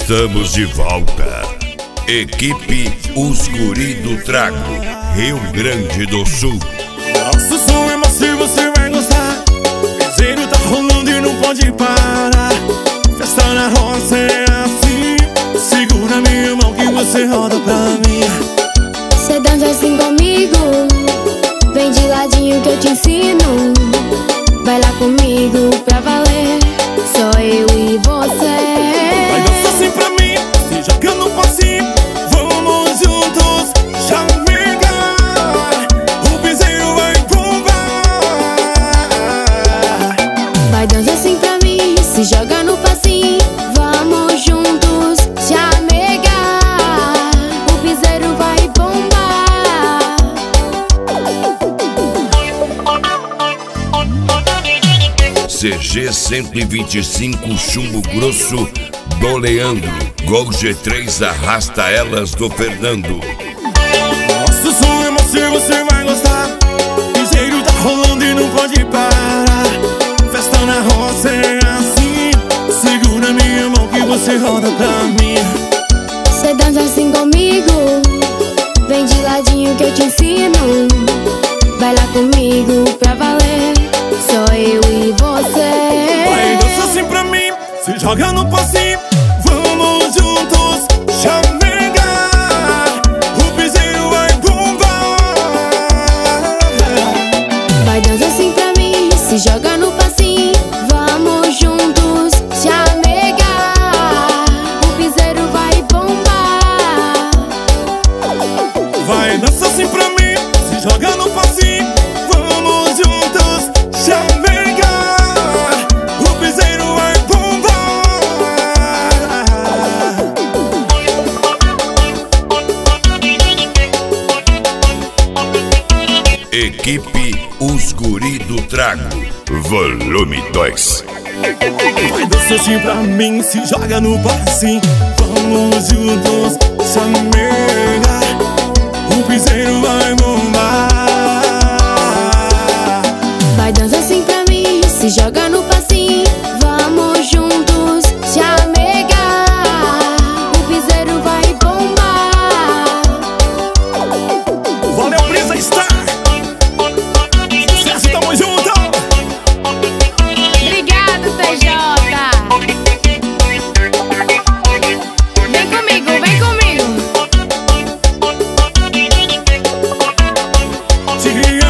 Estamos de volta. Equipe Os Guri do Trago, Rio Grande do Sul. Nosso som é macio, você vai gostar. Piseiro tá rolando e não pode parar. Festa na roça é assim. Segura minha mão que você roda pra mim. Cê dança assim comigo, vem de ladinho que eu te ensino. Vai lá comigo pra valer, só eu e você. Vai dançar assim pra mim, se joga no passinho. Vamos juntos, chamegar. O piseiro vai bombar. Vai dançar assim pra mim, se joga no passinho. Vamos juntos, chamegar. O piseiro vai bombar. CG 125 Chumbo Grosso do Leandro. Gol G3 Arrasta Elas do Fernando. Nosso som é macio, você vai gostar. Piseiro tá rolando e não pode parar. Festa na roça é assim. Segura minha mão que você roda pra mim. Cê dança assim comigo, vem de ladinho que eu te ensino. Vai lá comigo pra valer, só eu e você. Vai dançar assim pra mim, se joga no passinho. Vamos juntos, chamegar. O piseiro vai bombar. Vai dançar assim pra mim, se joga no passinho. Vamos juntos, chamegar. O piseiro vai bombar. Vai dançar assim pra mim, se joga no passinho. Vamos juntos, chamegar. O piseiro vai bombar. Equipe Os Guri do Trago, Volume 2. Vai dançar assim pra mim, se joga no passinho. Vamos juntos, chamegar. O piseiro vai bombar. Vai dançar assim pra mim, se joga no passinho. Vamos juntos, chamegar. O piseiro vai bombar. Valeu, Brisa Star. Sucesso, tamo junto. Obrigado, TJ. Vem comigo, vem comigo. Tigre